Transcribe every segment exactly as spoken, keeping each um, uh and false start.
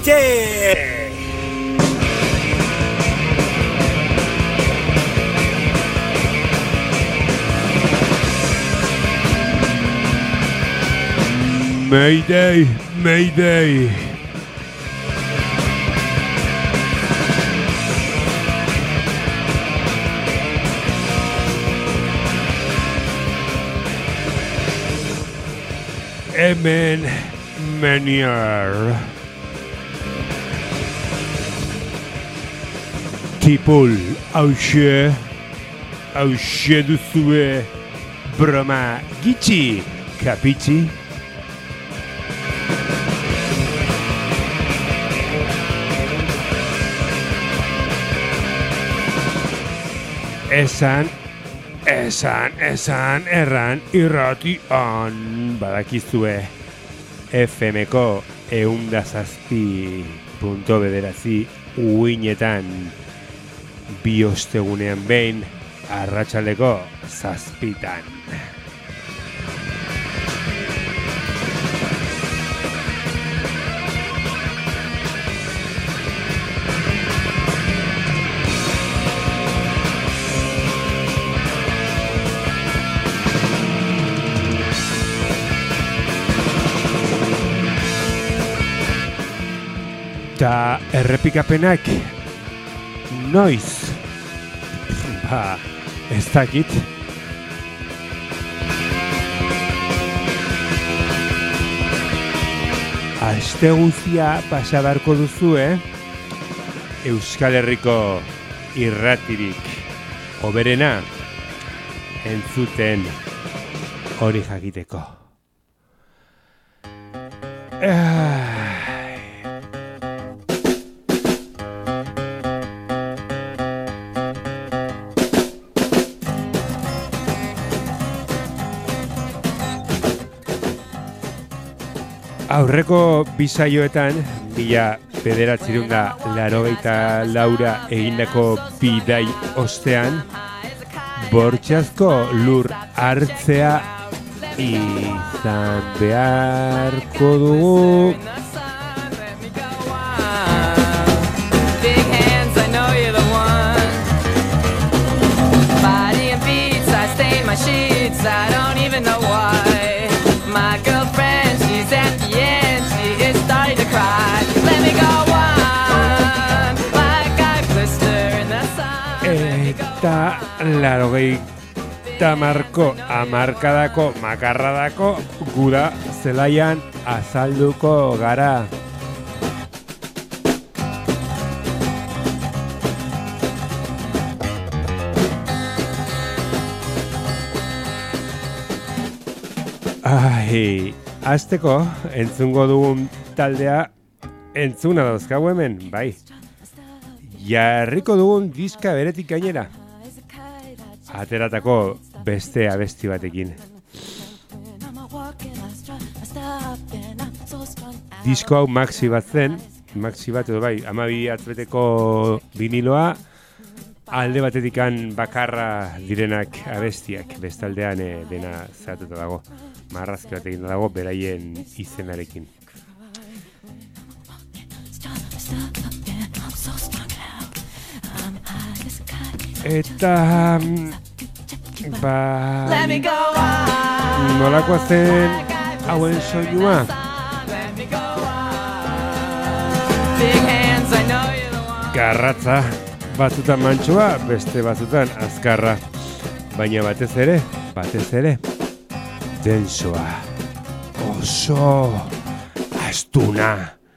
Gitxe! Mayday, Mayday. Hemen Menier. Tipul, hauxe, hauxe duzue broma gitxi, kapitxi? Esan, esan, esan, erran, irratian badakizue F M-ko eunda zazpi punto bederatzi uinetan bi ostegunean behin arratsaldeko zazpitan. Eta errepikapenak noiz? Ba, ez dakit. Aste guztia pasa beharko duzu, eh? Euskal Herriko irratirik hoberena entzuten hori jakiteko. Ah. Aurreko bisaioetan, mila bederatziehun eta laurogeita laura egindako bidai ostean, bortxazko lur hartzea izan beharko dugu. Eta laurogeita marko hamarkadako makarradako guda zelaian azalduko gara. Ai, azteko entzungo dugun taldea entzuna dauzkagu hemen, bai. Jarriko dugun diska beretik gainera. Ateratako beste abesti batekin. Disko hau maxi bat zen, maxi bat edo bai, hamabi atzbeteko viniloa, alde batetikan bakarra direnak abestiak, bestaldean e, dena zehatuta dago, marrazki batekin dago, beraien izenarekin. Eta ba nolakoa zen hauen soinua? Garratza, batzutan mantsoa, beste batzutan azkarra, baina batez ere, batez ere densoa, oso astuna.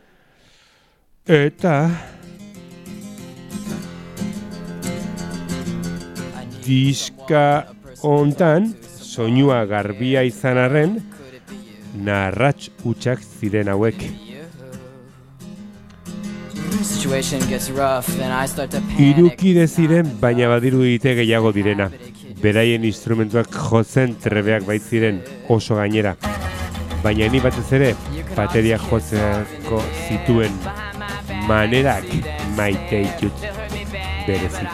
Eta diska hontan, soinua garbia izan arren, narratx hutsak ziren hauek. Hirukide ziren, baina badiru dite gehiago direna. Beraien instrumentuak jotzen trebeak baitziren oso gainera. Baina ni batez ere, bateria jotzeko zituen manerak maite ditut berezik.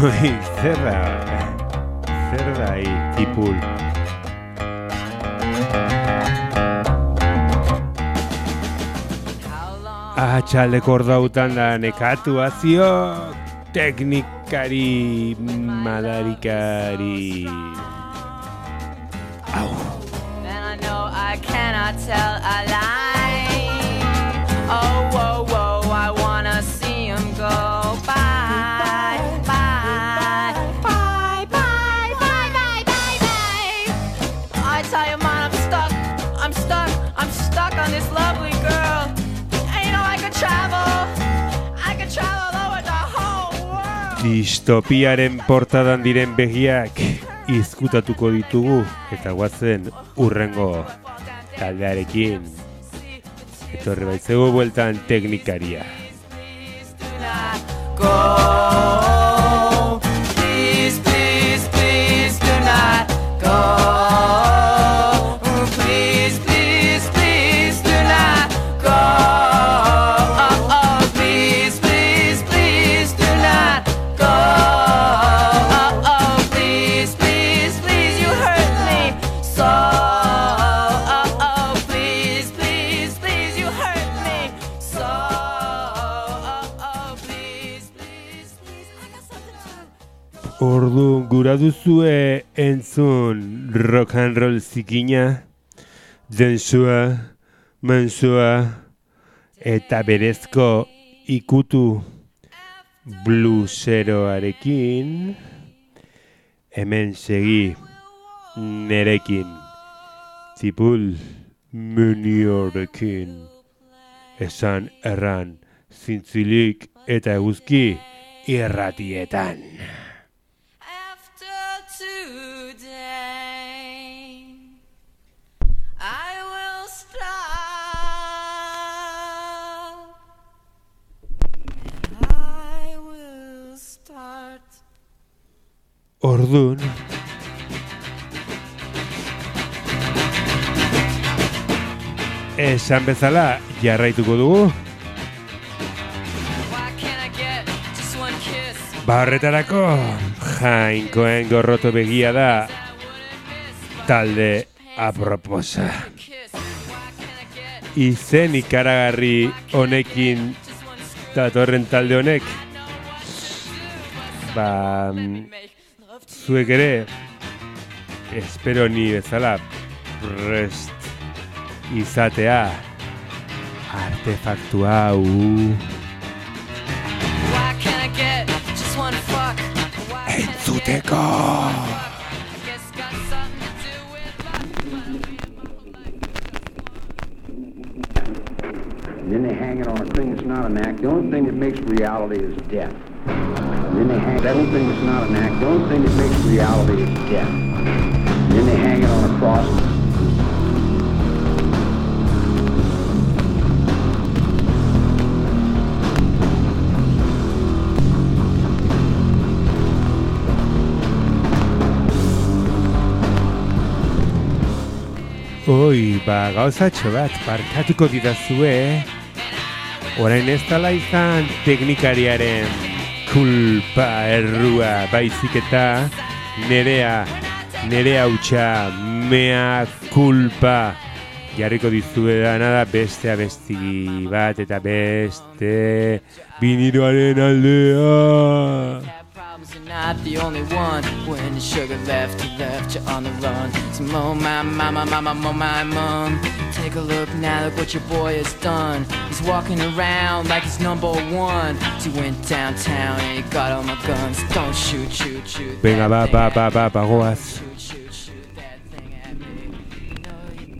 Oi, zer da? Zer da hi, tipul? Atxaldeko ordautan da nekatu azio teknikari madarikari. Au. And I know I cannot tell a lie. Oh, whoa, whoa, I wanna see him go bye, bye, bye, bye, bye, bye, bye, bye. I tell you, man, I'm stuck, I'm stuck, I'm stuck on this lovely girl. And you know I could travel, I could travel over the whole world. Distopiaren portadan diren begiak izkutatuko ditugu eta guazen urrengo taldearekin. Etorri baitzegu bueltan teknikaria. Go, please, please, please do not go. Please, please, please do not go. Oh, oh, please, please, please do not go. Oh, oh, please, please, please, you hurt me so. Oh, oh, please, please, please, you hurt me so. Oh, oh, please, please, please, I got something to. Orduan gura duzue entzun rock and roll zikina, densua, mansua eta berezko ikutu blueseroarekin. Hemen segi nerekin, tipul muniorekin. Esan erran, zintzilik eta eguzki irratietan. After today, I will stop. I will start. Orduan, esan bezala jarraituko dugu. Why can't I get just one kiss? Barretarako jainkoen gorroto begia da talde aproposa. Kiss. Why can't I get Izen ikaragarri honekin datorren talde honek, ba, mm, zuek ere, espero ni bezala prest izatea artefaktu hau. Why can't I get just one fuck? Why can't I get Entzuteko! I guess it's got something to do with And then they hang it on a thing that's not an act. The only thing that makes reality is death. And then they hang that only thing that's not an act. The only thing that makes reality is death. And then they hang it on a cross. Oi, ba, gauzatxo bat, barkatuko didazue. Orain ez dala izan teknikariaren kulpa errua, baizik eta nerea, nerea hutsa, mea kulpa. Jarriko dizue dana da beste abesti bat eta beste biniroaren aldea. You're not the only one. When the sugar left, you left you on the run. So mo my mama, mama, mo my mom. Take a look now, look what your boy has done. He's walking around like he's number one. So you went downtown and you got all my guns. Don't shoot, shoot, shoot. Venga, ba, ba, ba, ba, ba, goaz. Shoot, shoot, shoot that thing at me. No, you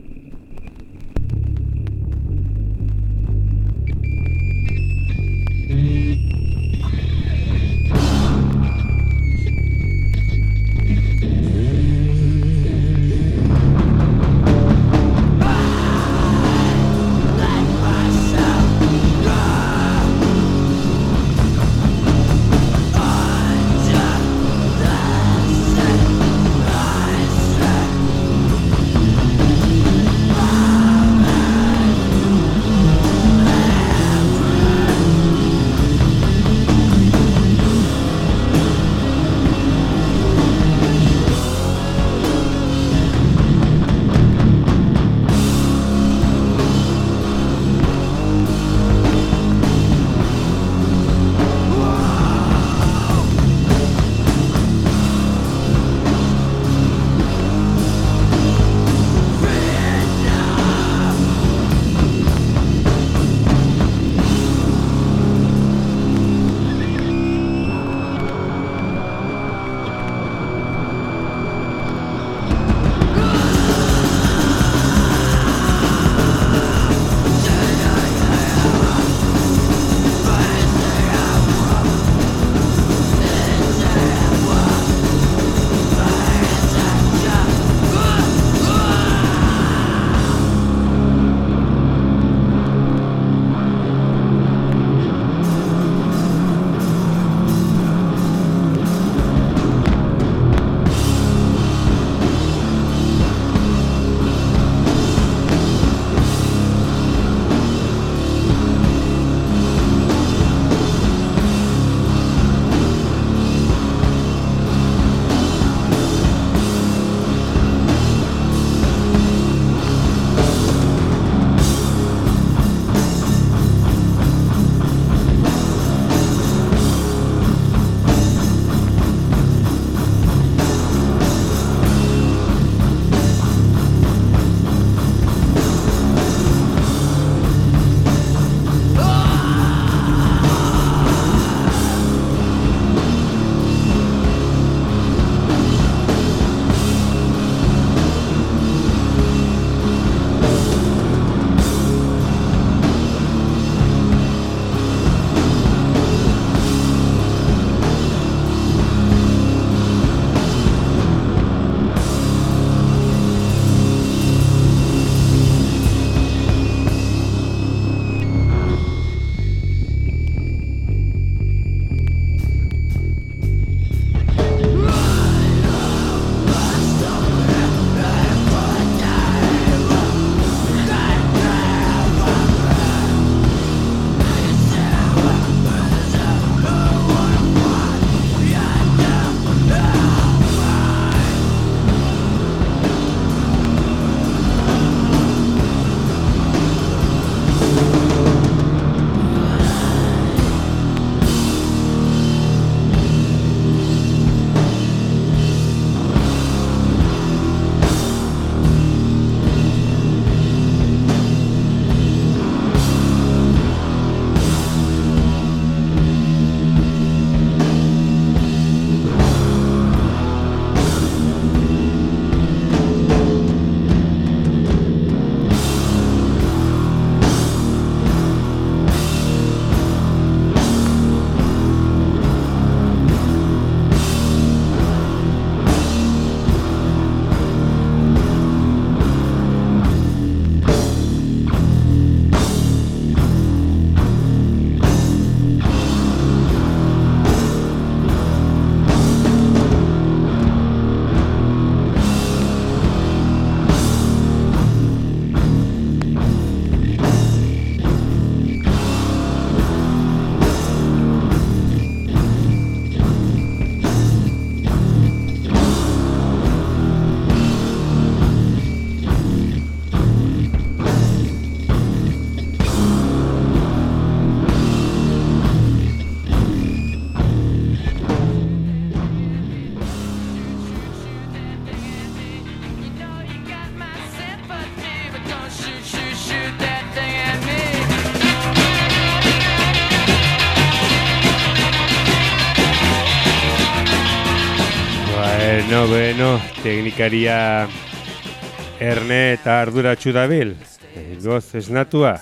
Bueno, bueno, teknikaria erne eta arduratsu dabil. Goz esnatua.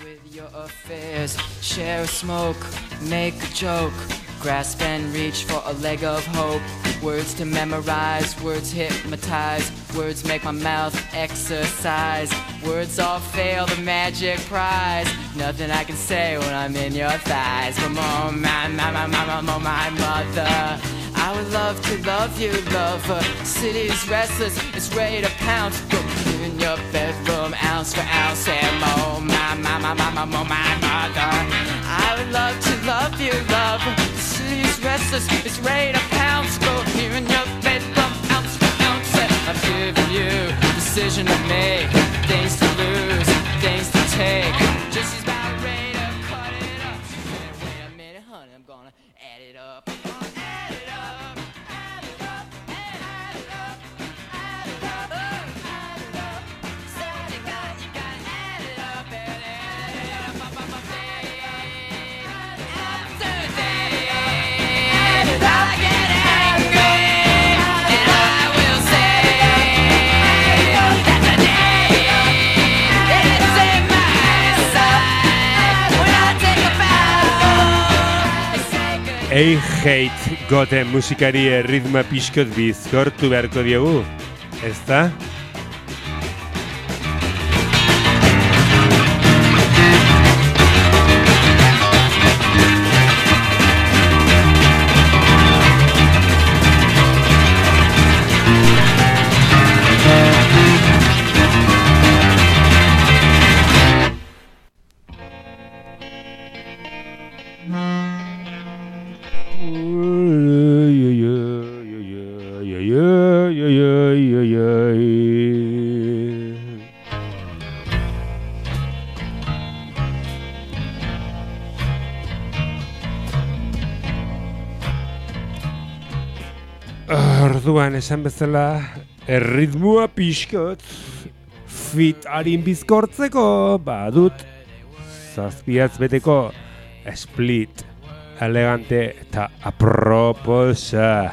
Share a smoke, make a joke, grasp and reach for a leg of hope. Words to memorize, words hypnotize, words make my mouth exercise. Words all fail the magic prize. Nothing I can say when I'm in your thighs. Come on, my, my, my, my, my, my mother. I would love to love you, lover. City's restless, it's ready to pounce. Go in your bedroom, ounce for ounce, and more. My, my, my, my, my, my, my mother. I would love to love you, lover. City's restless, it's ready to pounce. Go here in your bedroom, ounce for ounce, and I'm giving you decision to make, things to lose, things to take. Just as about ready to cut it up. Wait a minute, honey, I'm gonna add it up. Ei hate goten musikari erritma pixkot bizkortu beharko diogu, ezta? Orduan esan bezala erritmua pixkot fit harin bizkortzeko badut zazpiatz beteko split elegante eta aproposa.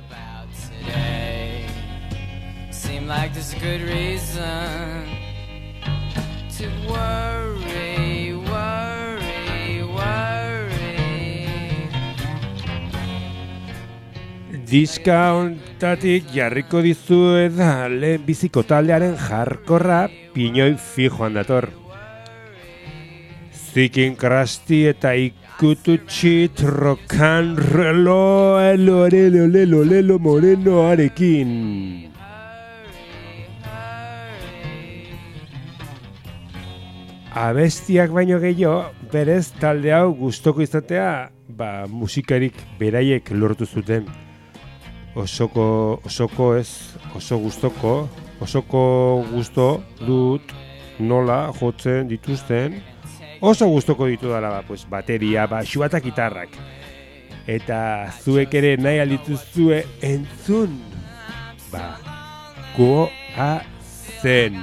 Seem like there's a good reason to worry, worry, worry. Diska hontatik jarriko dizuet lehen biziko taldearen jarkorra pinoi fijoan dator. Zikin krasti eta ikututxit rokan relo elo lelo lelo lelo morenoarekin. Abestiak baino gehiago, berez talde hau gustoko izatea, ba, musikarik beraiek lortu zuten. Osoko, osoko ez, oso gustoko, osoko gusto dut nola jotzen dituzten, oso gustoko ditu dara, ba, pues, bateria, baxua eta gitarrak. Eta zuek ere nahi aldituzue entzun, ba, goa zen.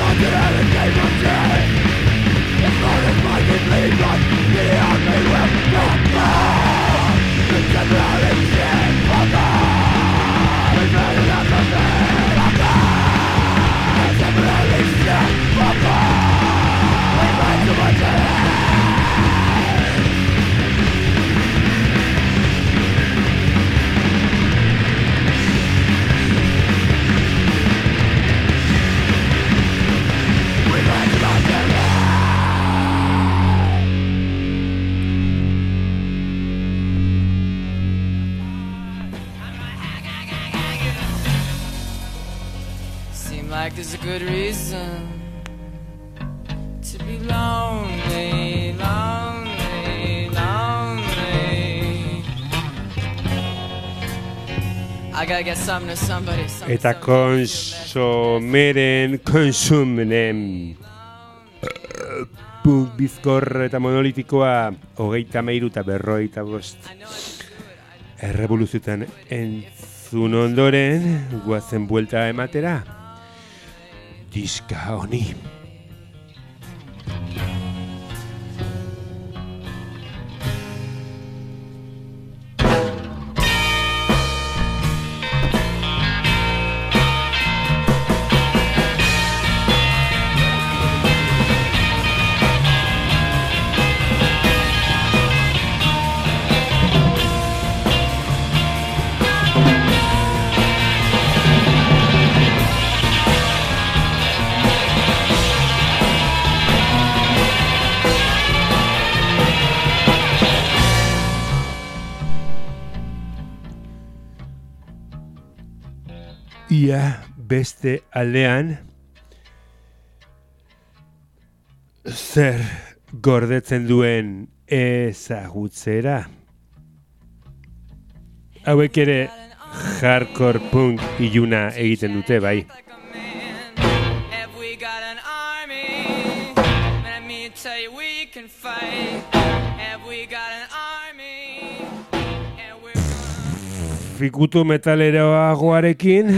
Like there's a good reason to be lonely, lonely, lonely. I gotta get something to somebody, something, Eta konsomeren, konsumenen punk bizkor eta monolitikoa hogeita meiru eta berroita bost errevoluzioetan entzun ondoren guazen buelta ematera diska honi. Ia beste aldean zer gordetzen duen ezagutzera. Hauek ere hardcore punk iluna egiten dute bai. Fikutu metaleroagoarekin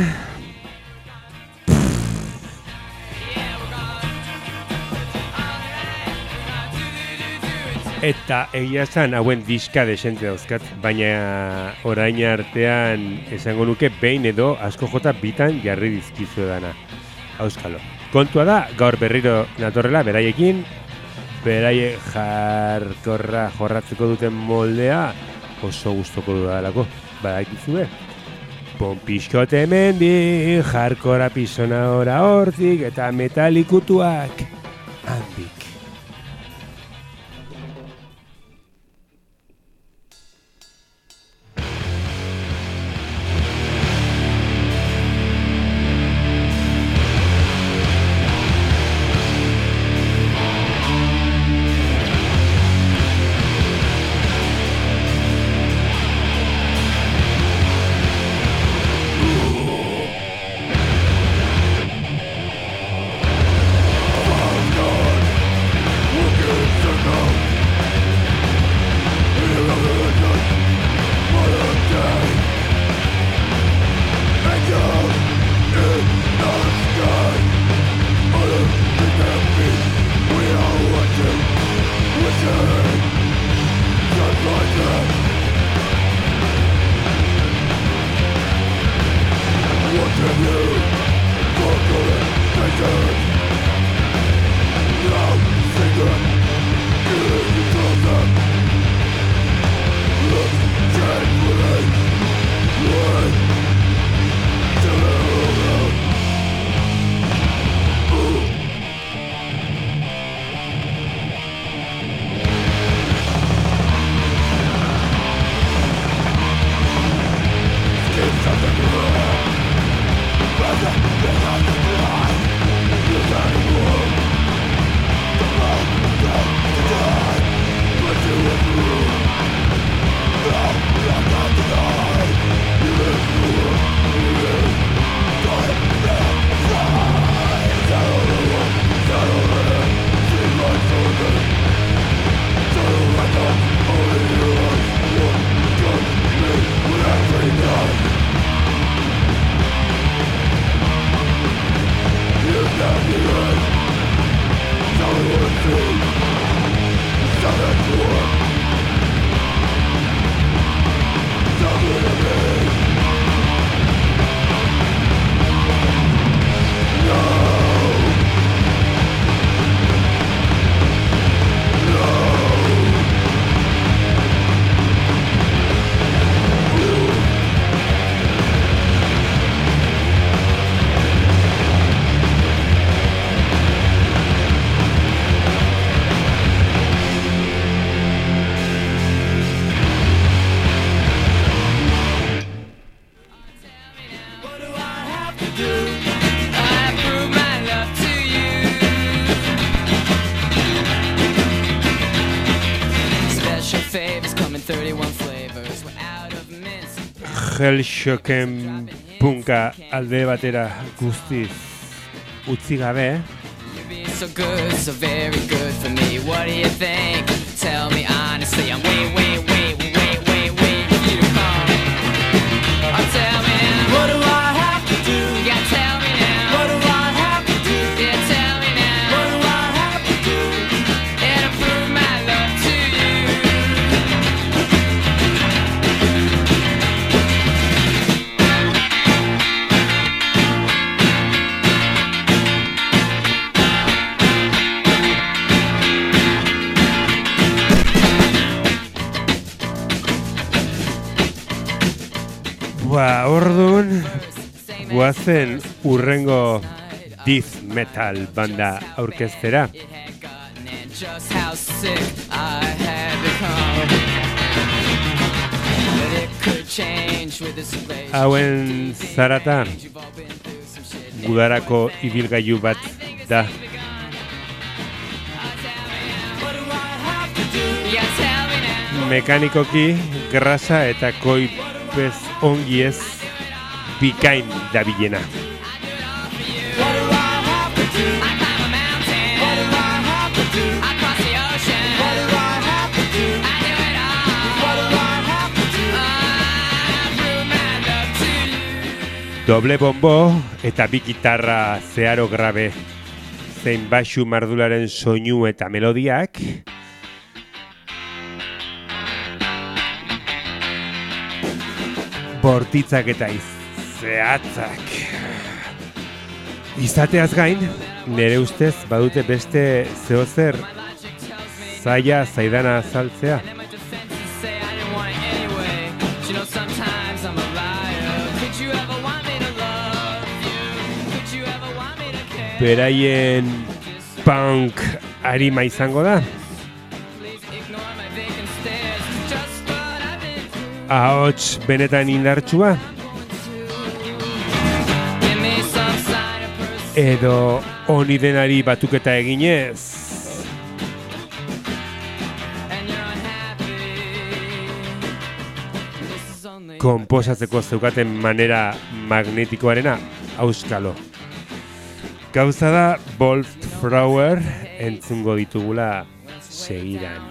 eta egia esan hauen diska desente dauzkat, baina orain artean esango nuke behin edo asko jota bitan jarri dizkizu edana. Auskalo. Kontua da, gaur berriro natorrela beraiekin, beraie jarkorra jorratzeko duten moldea oso gustoko dudalako. Badakizue, ponpixkote hemendi, jarkora pizona ora hortik eta metalikutuak handik. Hellshocken punka alde batera guztiz utzi gabe. So good, so very good for me. What do you think? Tell me honestly. I'm wait, wait, wait, wait, wait, wait for you to come. Oh, tell me now. What do I have to do? You gotta tell me now. What do I have to do? Yeah, tell me now. What do I have to do? Yeah, to prove my love to you. Ba, orduan, guazen urrengo death metal banda aurkeztera. Just how sick I had become. But it could change with this relationship. Hauen zarata, gudarako ibilgailu bat da. Mekanikoki, grasa eta koipez ongi ez bikain dabilena. Doble bombo eta bi gitarra zeharo grabe, zein baxu mardularen soinu eta melodiak, bortitzak eta zehatzak. Izateaz gain, nire ustez badute beste zehozer zaila zaidana azaltzea. Beraien punk arima izango da. Ahots benetan indartsua. Edo honi denari batuketa eginez. Konposatzeko zeukaten manera magnetikoarena auskalo. Gauza da Bolt Thrower entzungo ditugula segidan.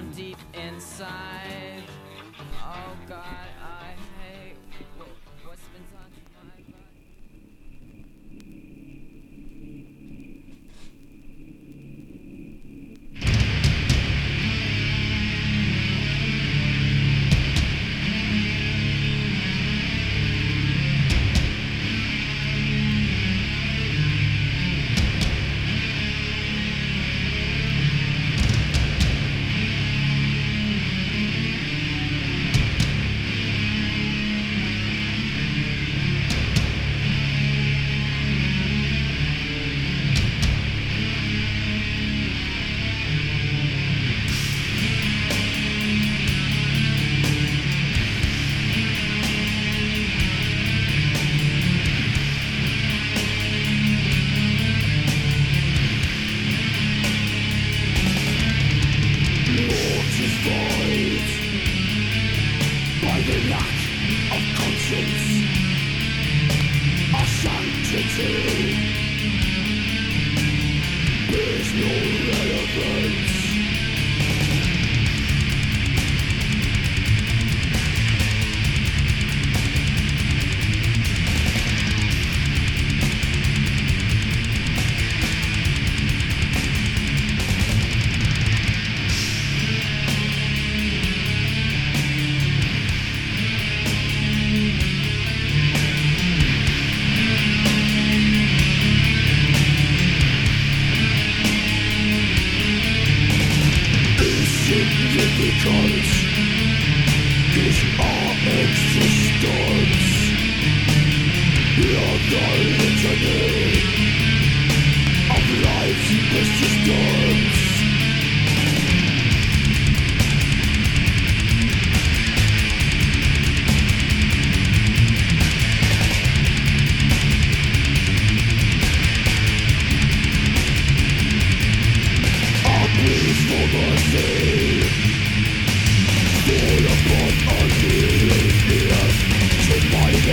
Fall upon our knees, to fight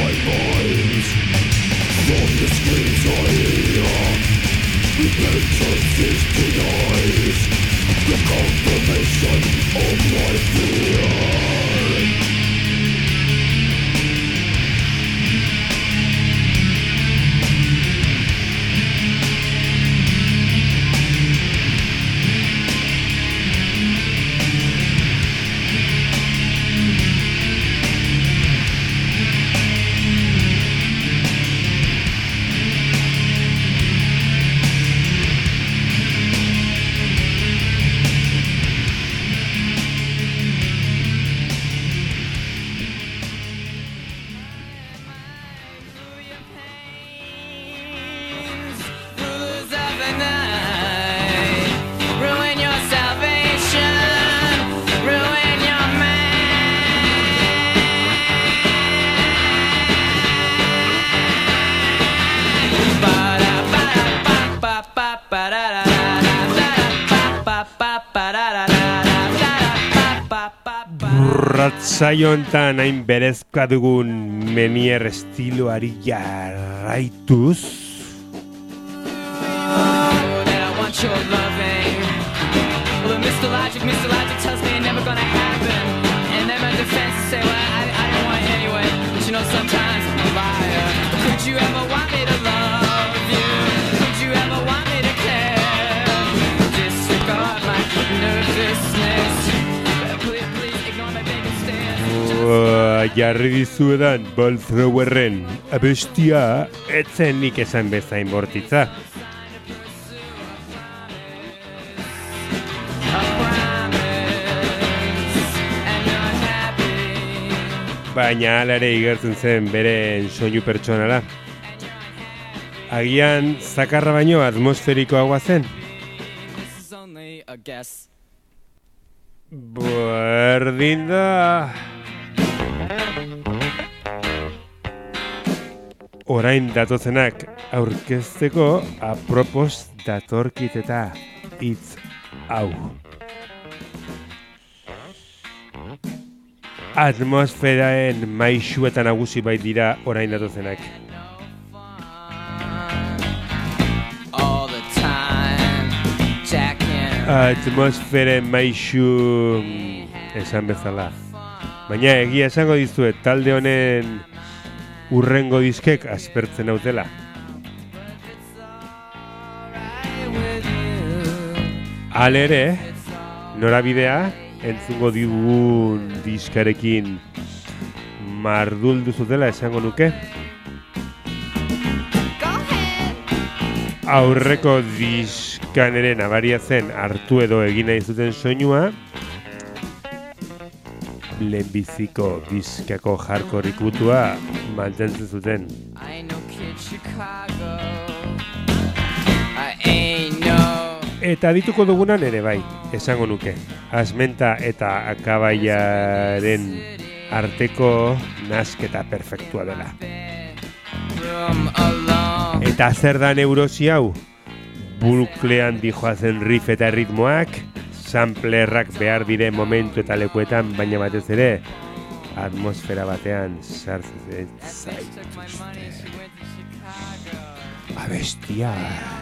Saio hontan hain berezkoa dugun Menier estiloari jarraituz. Jarri dizuedan Ball Throwerren abestia etzen nik esan bezain bortitza. Baina alare igertzen zen beren soinu pertsonala. Agian zakarra baino atmosferikoagoa zen. Berdin da. Orain datozenak aurkezteko apropos datorkit eta hitz hau. Atmosferaen maisu eta nagusi bai dira orain datozenak. Atmosferen maisu esan bezala. Baina egia esango dizuet talde honen urrengo diskek aspertzen nautela. Halere, norabidea entzungo digun diskarekin marduldu zutela esango nuke. Aurreko diskan ere nabaria zen hartu edo egin nahi zuten soinua, lehenbiziko diskako hardcore ikutua mantentzen zuten. Eta dituko dugunan ere bai, esango nuke. Asmenta eta akabaiaren arteko nasketa perfektua dela. Eta zer da neurosi hau? Bulklean dijoazen riff eta ritmoak, samplerrak behar dire momentu eta lekuetan, baina batez ere, atmosfera batean sartzen zaituzte. Abestiak.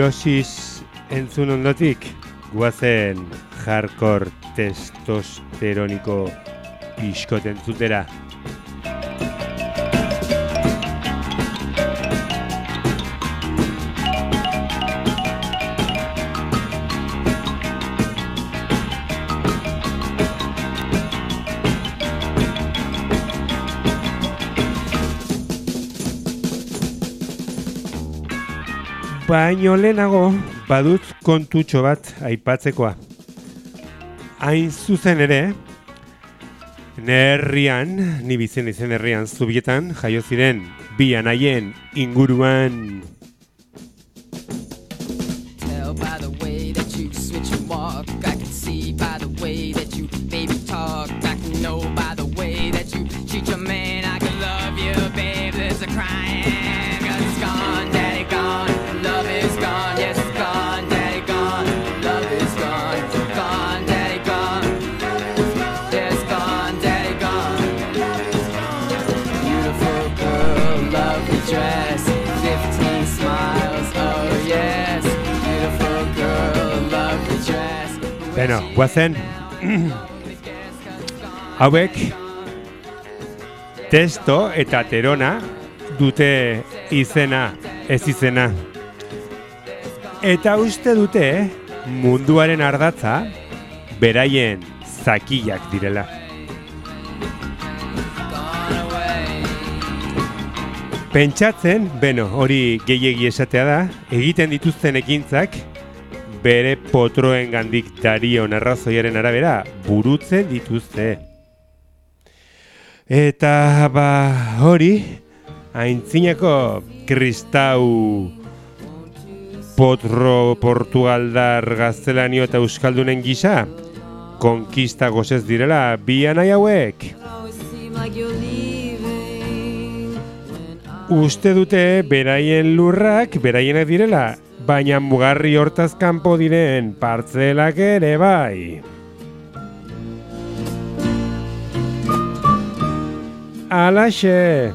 Neurosis entzun ondotik, guazen hardcore testosteroniko pixkot entzutera. Baino lehenago, badut kontutxo bat aipatzekoa. Hain zuzen ere, nerrian, ni bizen izen herrian Zubietan, jaio ziren bi anaien inguruan. Tell by the way that you switch and walk, I can see by the way that you baby talk, I can know by the way that you treat your man, I can love you, babe, there's a crying, 'cause it's gone, daddy gone. Love is gone, yes it's gone, daddy gone. Love is gone, gone, daddy gone. Yes, gone, daddy gone. Beautiful girl, lovely dress, fifteen smiles, oh yes. Beautiful girl, lovely dress. Beno, guazen, hauek testo eta terona dute izena, ez izena. Eta uste dute munduaren ardatza beraien zakilak direla. Pentsatzen, beno, hori gehiegi esatea da, egiten dituzten ekintzak bere potroen gandik darion arrazoiaren arabera burutzen dituzte. Eta ba hori, aintzinako kristau potro portugaldar gaztelanio eta euskaldunen gisa, konkista gozez direla bi anai hauek. Uste dute beraien lurrak beraienak direla, baina mugarri hortaz kanpo diren partzelak ere bai. Alaxe!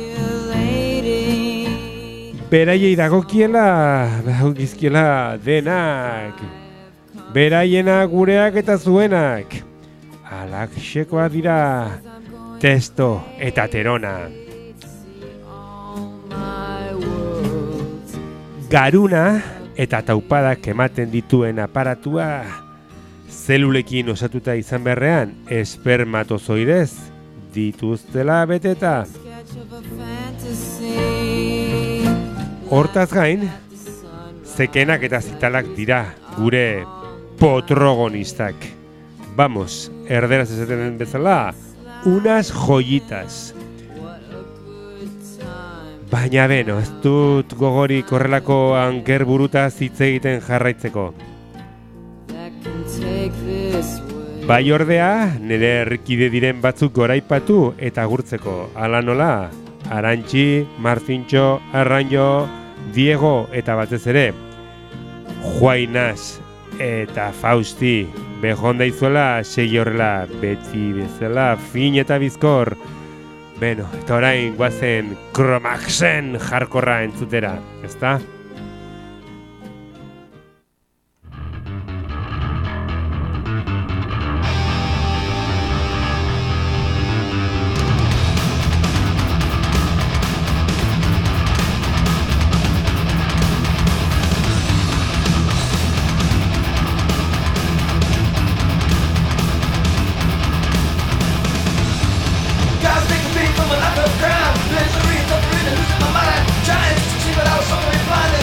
Beraiei dagokiela, dagokizkiela denak. Beraiena gureak eta zuenak. Alaxekoa dira, testo eta terona. Garuna eta taupadak ematen dituen aparatua. Zelulekin osatuta izan beharrean, espermatozoidez dituztela beteta. Hortaz gain, zekenak eta zitalak dira gure potrogonistak. Vamos, erderaz esaten den bezala, unas joyitas. Baina beno, ez dut gogorik horrelako anker burutaz hitz egiten jarraitzeko. Bai ordea, nire herrikide diren batzuk goraipatu eta agurtzeko. Hala nola, Arantxi, Marcintxo, Arranjo, Diego eta batez ere Juainas eta Fausti. Bejonda izuela, segi horrela, beti bezala, fin eta bizkor. Beno, eta orain guazen Kromaxen jarkorra entzutera, ezta? Misery, suffering, and losing my mind. Trying to see, but I was so very blind.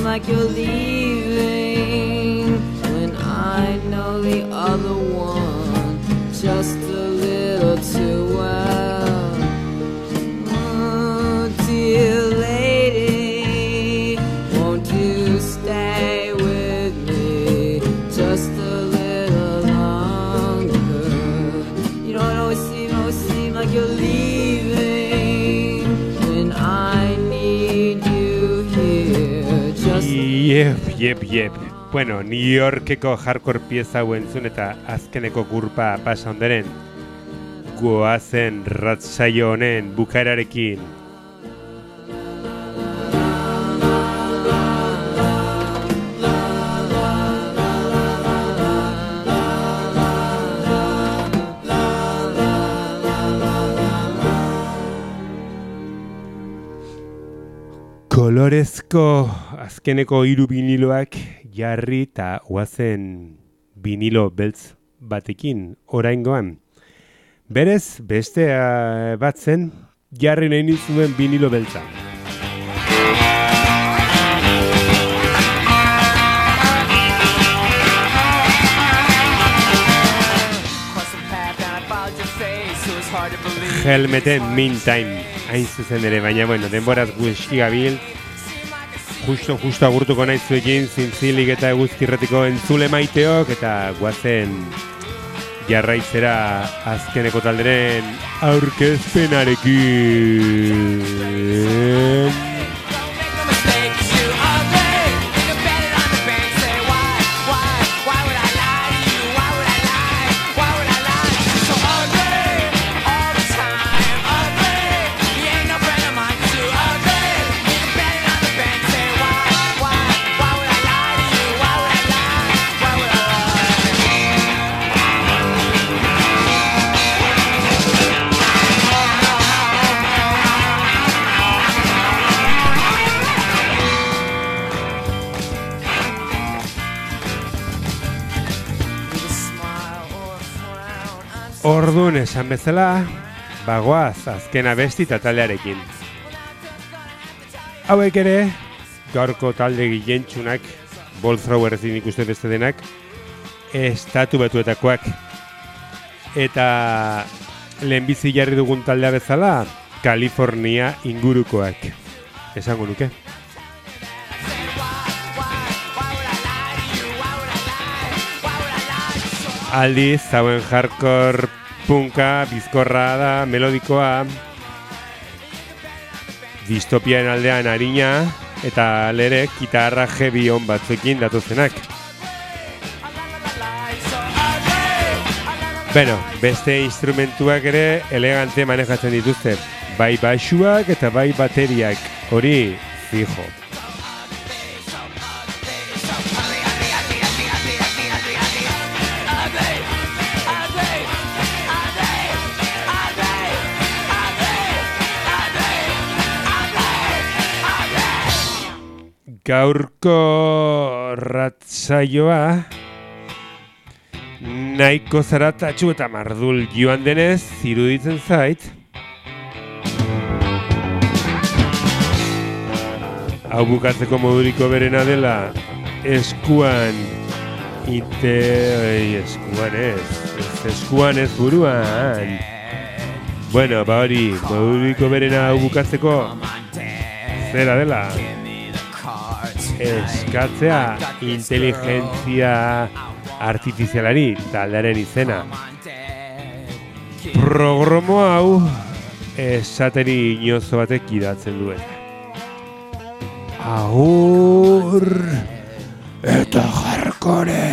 seem like you're leaving when I know the other one just a little too well. Oh, dear lady, won't you stay with me just a little longer? You don't always seem, always seem like you're leaving when I need you here just a Yep, yep, yep. Bueno, New Yorkeko hardcore pieza hau entzun eta azkeneko gurpa pasa onderen goazen ratsaio honen bukaerarekin. Kolorezko azkeneko hiru biniloak jarri eta oazen vinilo beltz batekin oraingoan. Berez, beste uh, bat zen jarri nahi nizuen vinilo beltza. Helmeten Meantime hain zuzen ere, baina bueno, denboraz guzki gabil. Justo, justo agurtuko nahi zuekin, zintzilik eta eguzkirretiko entzule maiteok, eta guazen jarraitzera azkeneko talderen aurkezpenarekin. Orduan esan bezala, bagoaz azken abesti eta taldearekin. Hauek ere, gaurko talde gilentsunak, Ball Thrower ezin ikusten beste denak, estatu batuetakoak. Eta lehenbizi jarri dugun taldea bezala, California ingurukoak. Esango nuke. Aldiz, zauen hardcore punka, bizkorra da, melodikoa, distopiaren aldean harina, eta lere gitarra heavy on batzuekin datozenak. Beno, beste instrumentuak ere elegante manejatzen dituzte, bai baxuak eta bai bateriak, hori fijo. Gaurko ratsaioa nahiko zaratatxu eta mardul joan denez iruditzen zait. Hau bukatzeko moduriko berena dela eskuan ite... eskuan ez, ez eskuan ez buruan. Bueno, ba hori, moduriko berena hau bukatzeko zera dela. Eskatzea inteligentzia artifizialari taldearen izena. Programo hau esateri inozo batek idatzen duen. Agur eta hardcore.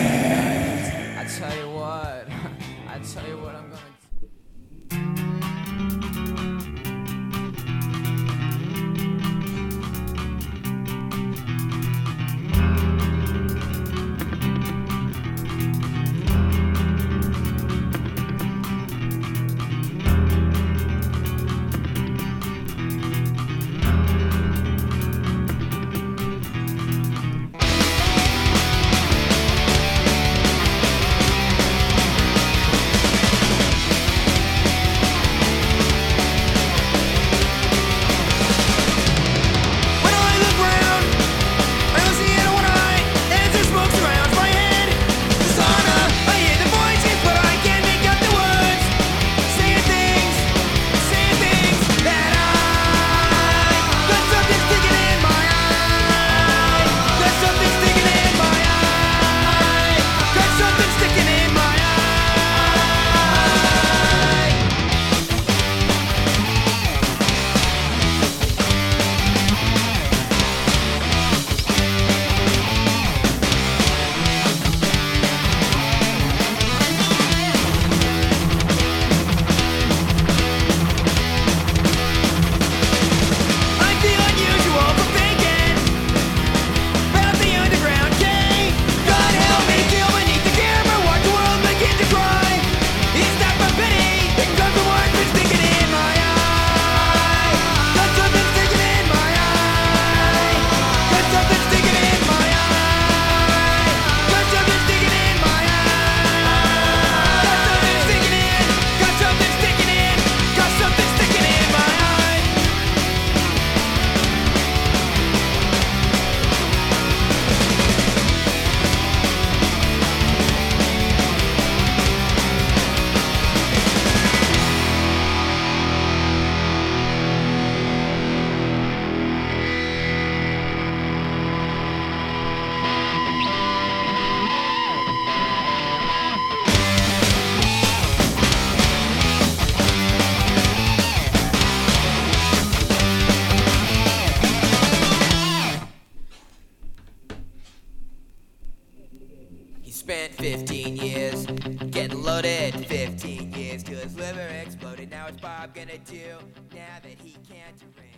spent fifteen years getting loaded, fifteen years till his liver exploded. Now what's Bob gonna do now that he can't arrange?